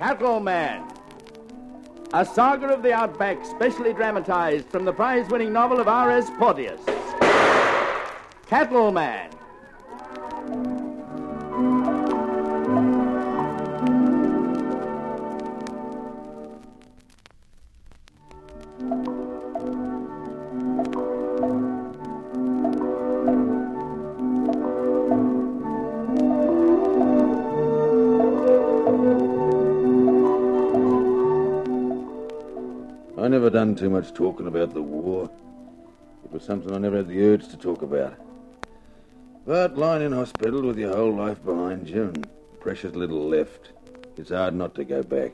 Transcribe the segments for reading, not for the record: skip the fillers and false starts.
Cattleman. A saga of the outback specially dramatized from the prize-winning novel of R.S. Porteous. Cattleman. I never done too much talking about the war. It was something I never had the urge to talk about. But lying in hospital with your whole life behind you and precious little left, it's hard not to go back.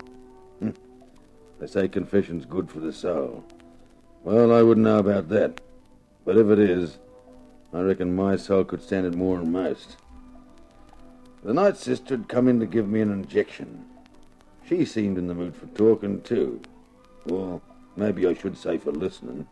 They say confession's good for the soul. Well, I wouldn't know about that. But if it is, I reckon my soul could stand it more than most. The night sister had come in to give me an injection. She seemed in the mood for talking, too. Or maybe I should say for listening.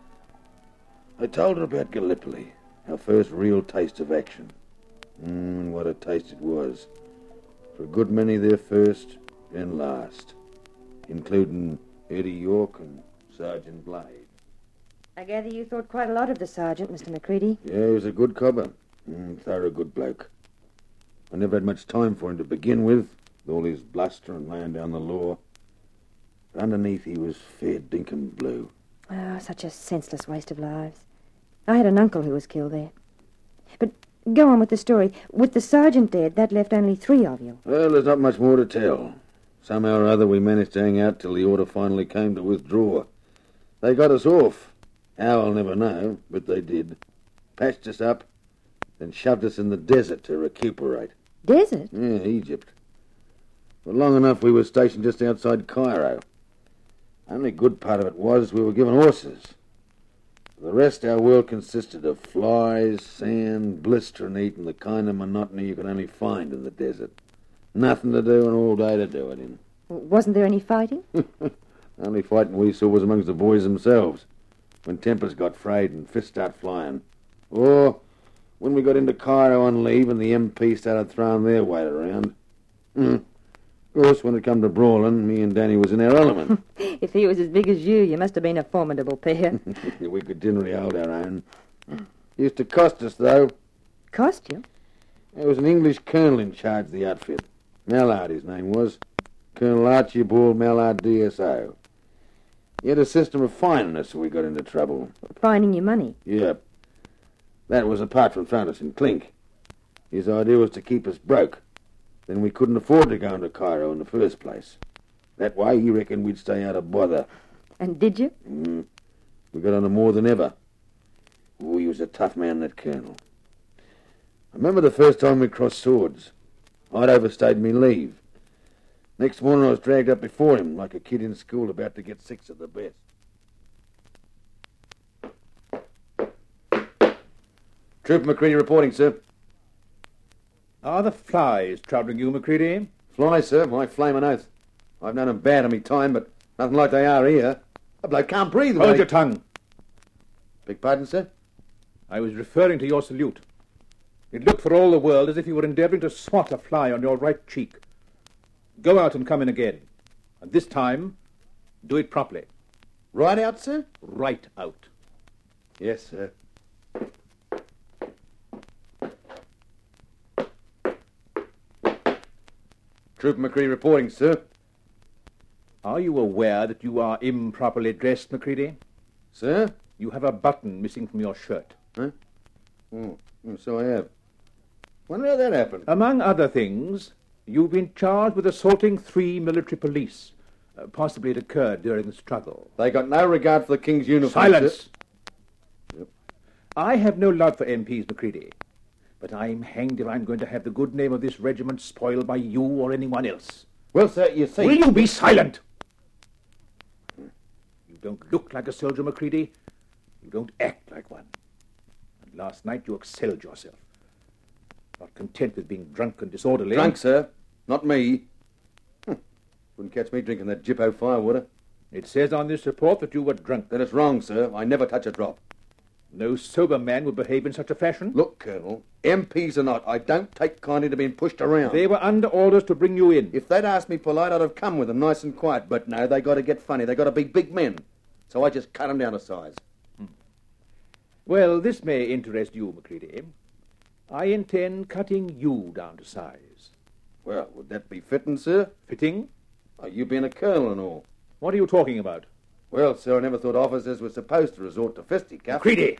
I told her about Gallipoli, our first real taste of action. What a taste it was. For a good many their first and last, including Eddie York and Sergeant Blade. I gather you thought quite a lot of the sergeant, Mr. Macready. Yeah, he was a good cobber. Thorough good bloke. I never had much time for him to begin with all his bluster and laying down the law. Underneath, he was fair dinkum blue. Oh, such a senseless waste of lives. I had an uncle who was killed there. But go on with the story. With the sergeant dead, that left only 3 of you. Well, there's not much more to tell. Somehow or other, we managed to hang out till the order finally came to withdraw. They got us off. How, I'll never know, but they did. Patched us up, then shoved us in the desert to recuperate. Desert? Yeah, Egypt. For long enough, we were stationed just outside Cairo. Only good part of it was we were given horses. For the rest, our world consisted of flies, sand, blistering heat, and the kind of monotony you can only find in the desert. Nothing to do and all day to do it in. Wasn't there any fighting? The only fighting we saw was amongst the boys themselves, when tempers got frayed and fists start flying. Or when we got into Cairo on leave and the MP started throwing their weight around. Of course, when it come to brawling, me and Danny was in our element. If he was as big as you must have been a formidable pair. We could generally hold our own. Used to cost us, though. Cost you? There was an English colonel in charge of the outfit. Mallard, his name was. Colonel Archibald Mallard, DSO. He had a system of fining us if we got into trouble. Fining you money? Yep. That was apart from throwing us in clink. His idea was to keep us broke. Then we couldn't afford to go into Cairo in the first place. That way, he reckoned we'd stay out of bother. And did you? We got on him more than ever. Oh, he was a tough man, that colonel. I remember the first time we crossed swords. I'd overstayed me leave. Next morning, I was dragged up before him like a kid in school about to get 6 of the best. Trooper Macready reporting, sir. Are the flies troubling you, Macready? Flies, sir, my flaming oath. I've known them bad on me time, but nothing like they are here. A bloke can't breathe. Hold your tongue. Beg pardon, sir? I was referring to your salute. It looked for all the world as if you were endeavouring to swat a fly on your right cheek. Go out and come in again. And this time, do it properly. Right out, sir? Right out. Yes, sir. Trooper Macready reporting, sir. Are you aware that you are improperly dressed, Macready? Sir? You have a button missing from your shirt. Huh? So I have. When did that happen? Among other things, you've been charged with assaulting 3 military police. Possibly it occurred during the struggle. They got no regard for the King's uniform. Silence! Yep. I have no love for MPs, Macready. But I'm hanged if I'm going to have the good name of this regiment spoiled by you or anyone else. Well, sir, you see... Will you be silent? You don't look like a soldier, Macready. You don't act like one. And last night you excelled yourself. Not content with being drunk and disorderly. Drunk, sir. Not me. Wouldn't catch me drinking that Jippo firewater. It says on this report that you were drunk. Then it's wrong, sir. I never touch a drop. No sober man would behave in such a fashion. Look, Colonel, MPs or not, I don't take kindly to being pushed around. They were under orders to bring you in. If they'd asked me polite, I'd have come with them nice and quiet. But no, they got to get funny. They got to be big men. So I just cut them down a size. Well, this may interest you, Macready. I intend cutting you down to size. Well, would that be fitting, sir? Fitting? Oh, you being a colonel and all. What are you talking about? Well, sir, I never thought officers were supposed to resort to fisticuffs. Macready!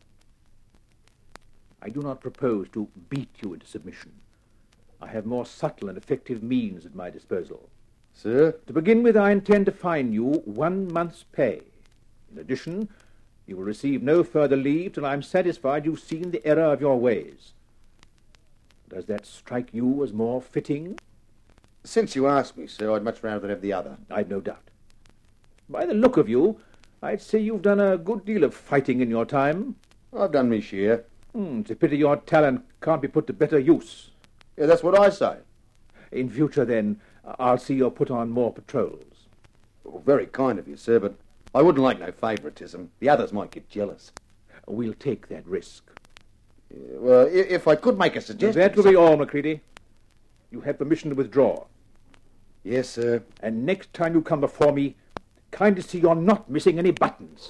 I do not propose to beat you into submission. I have more subtle and effective means at my disposal. Sir? To begin with, I intend to fine you 1 month's pay. In addition, you will receive no further leave till I am satisfied you've seen the error of your ways. Does that strike you as more fitting? Since you ask me, sir, I'd much rather have the other. I've no doubt. By the look of you, I'd say you've done a good deal of fighting in your time. I've done me share. It's a pity your talent can't be put to better use. Yeah, that's what I say. In future, then, I'll see you're put on more patrols. Well, very kind of you, sir, but I wouldn't like no favouritism. The others might get jealous. We'll take that risk. Well, if I could make a suggestion... That will be all, Macready. You have permission to withdraw. Yes, sir. And next time you come before me, kindly see you're not missing any buttons.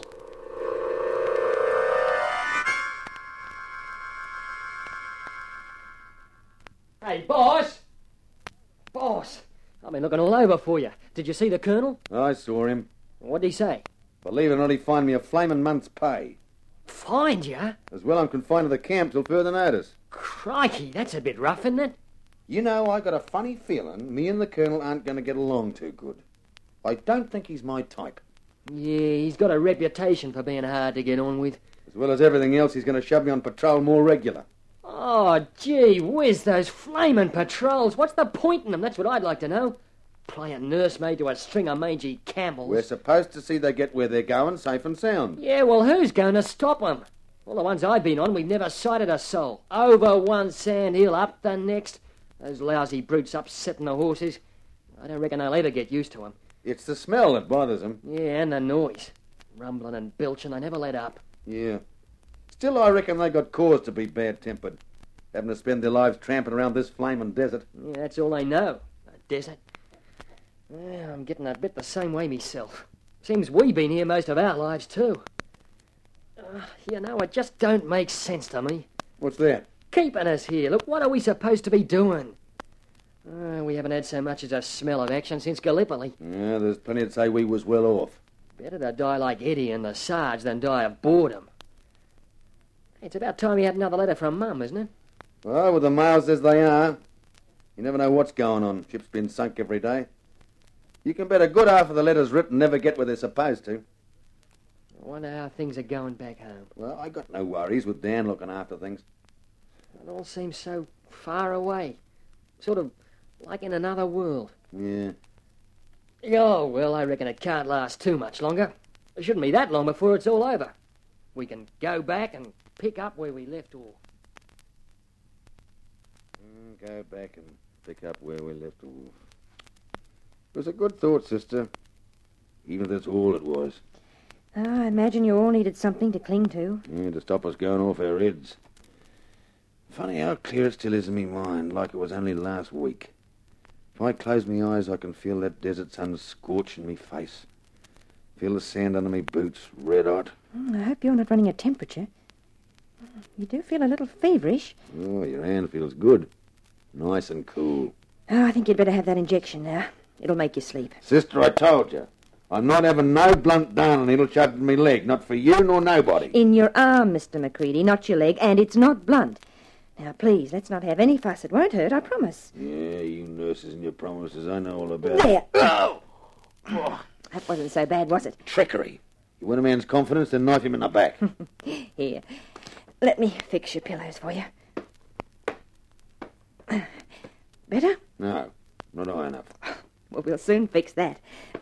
Hey, boss! Boss, I've been looking all over for you. Did you see the Colonel? I saw him. What'd he say? Believe it or not, he fined me a flaming month's pay. Fined you? As well, I'm confined to the camp till further notice. Crikey, that's a bit rough, isn't it? You know, I got a funny feeling me and the Colonel aren't going to get along too good. I don't think he's my type. Yeah, he's got a reputation for being hard to get on with. As well as everything else, he's going to shove me on patrol more regular. Oh, gee whiz, those flaming patrols. What's the point in them? That's what I'd like to know. Playing nursemaid to a string of mangy camels. We're supposed to see they get where they're going safe and sound. Yeah, well, who's going to stop them? All the ones I've been on, we've never sighted a soul. Over one sand hill, up the next. Those lousy brutes upsetting the horses. I don't reckon they'll ever get used to them. It's the smell that bothers them. Yeah, and the noise. Rumbling and belching, they never let up. Yeah. Still, I reckon they got cause to be bad-tempered. Having to spend their lives tramping around this flaming desert. Yeah, that's all they know. A desert. Yeah, I'm getting a bit the same way myself. Seems we've been here most of our lives, too. You know, it just don't make sense to me. What's that? Keeping us here. Look, what are we supposed to be doing? We haven't had so much as a smell of action since Gallipoli. Yeah, there's plenty to say we was well off. Better to die like Eddie and the Sarge than die of boredom. It's about time we had another letter from Mum, isn't it? Well, with the mails as they are, you never know what's going on. Ship's been sunk every day. You can bet a good half of the letters written never get where they're supposed to. I wonder how things are going back home. Well, I got no worries with Dan looking after things. It all seems so far away. Sort of like in another world. Yeah. Oh, well, I reckon it can't last too much longer. It shouldn't be that long before it's all over. We can go back and pick up where we left off. Go back and pick up where we left off. It was a good thought, sister. Even if that's all it was. I imagine you all needed something to cling to. Yeah, to stop us going off our heads. Funny how clear it still is in me mind, like it was only last week. If I close me eyes, I can feel that desert sun scorching me face. Feel the sand under me boots, red hot. I hope you're not running a temperature. You do feel a little feverish. Oh, your hand feels good. Nice and cool. Oh, I think you'd better have that injection now. It'll make you sleep. Sister, I told you. I'm not having no blunt darning needle shoved in me leg. Not for you nor nobody. In your arm, Mr. Macready, not your leg, and it's not blunt. Now, please, let's not have any fuss. It won't hurt, I promise. Yeah, you nurses and your promises, I know all about. There. Oh! That wasn't so bad, was it? Trickery. You win a man's confidence, then knife him in the back. Here, let me fix your pillows for you. Better? No, not high enough. Well, we'll soon fix that.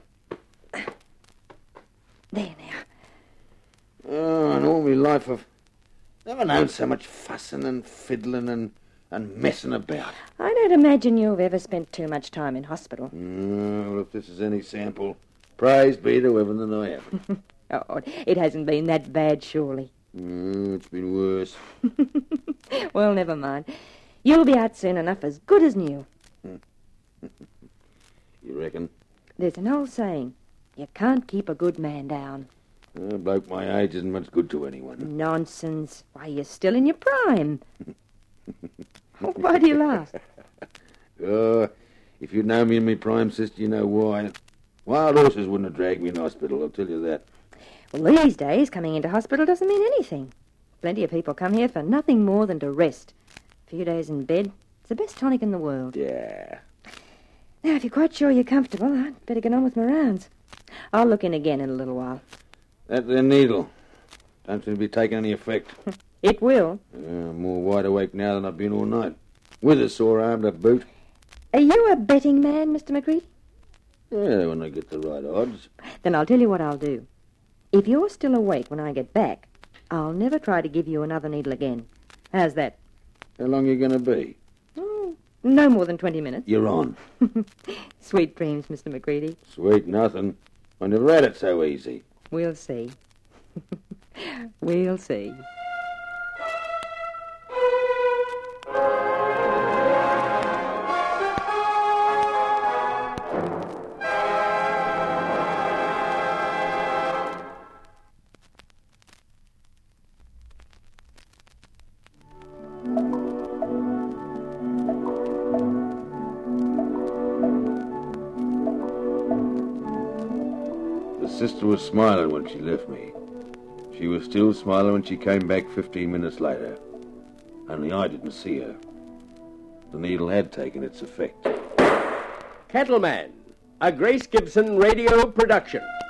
There now. Oh, in all my life I've never known so much fussing and fiddling and messing about. I don't imagine you've ever spent too much time in hospital. Well, if this is any sample, praise be to heaven that I haven't. Oh, it hasn't been that bad, surely. Oh, it's been worse. Well, never mind. You'll be out soon enough, as good as new. You reckon? There's an old saying, you can't keep a good man down. A bloke my age isn't much good to anyone. Nonsense. Why, you're still in your prime. Why do you laugh? Oh, if you'd known me in my prime, sister, you know why. Wild horses wouldn't have dragged me in hospital, I'll tell you that. Well, these days, coming into hospital doesn't mean anything. Plenty of people come here for nothing more than to rest. A few days in bed, it's the best tonic in the world. Yeah. Now, if you're quite sure you're comfortable, I'd better get on with my rounds. I'll look in again in a little while. That there needle. Don't seem to be taking any effect. It will. I'm more wide awake now than I've been all night. With a sore arm to boot. Are you a betting man, Mr. McCready? Yeah, when I get the right odds. Then I'll tell you what I'll do. If you're still awake when I get back, I'll never try to give you another needle again. How's that? How long are you going to be? No more than 20 minutes. You're on. Sweet dreams, Mr. McCready. Sweet nothing. I never had it so easy. We'll see. We'll see. Sister was smiling when she left me. She was still smiling when she came back 15 minutes later. Only I didn't see her. The needle had taken its effect. Cattleman, a Grace Gibson radio production.